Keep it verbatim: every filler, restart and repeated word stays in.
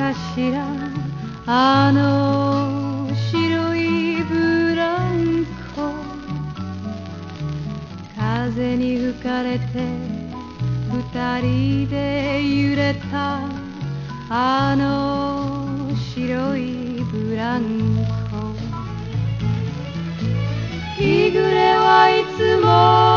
かしら、あの白いブランコ。風に吹かれて二人で揺れた、あの白いブランコ。日暮れはいつも